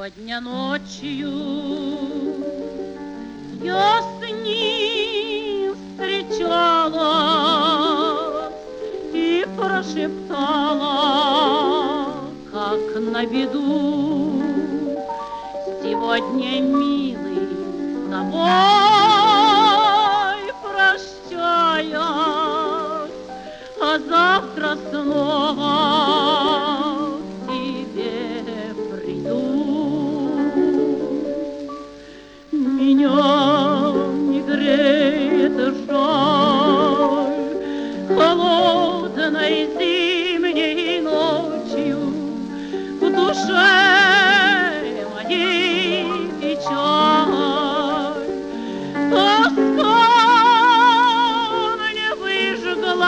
Сегодня ночью я с ним встречалась и прошептала, как на беду: сегодня, милый, с тобой прощаюсь, а завтра снова к тебе приду. Меня не греет жаль холодной зимней ночью, в душе моей печаль. Тоска мне выжгла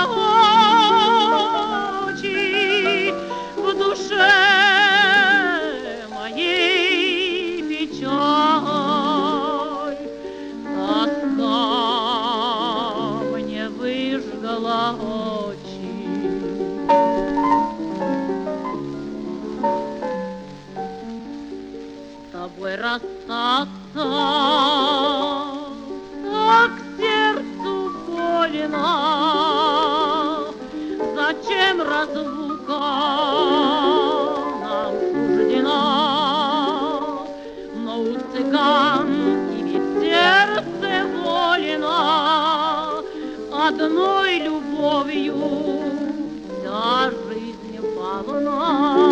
очи, в душе моей печаль. Тоска мне выжгла очи. С тобой расстаться так сердцу больно. Зачем разлука нам суждена? Но у цыганки ведь сердце вольно, одной любовью вся жизнь полна.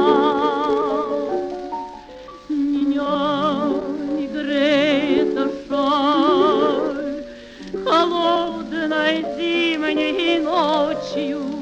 Меня не греет шаль холодной зимней ночью,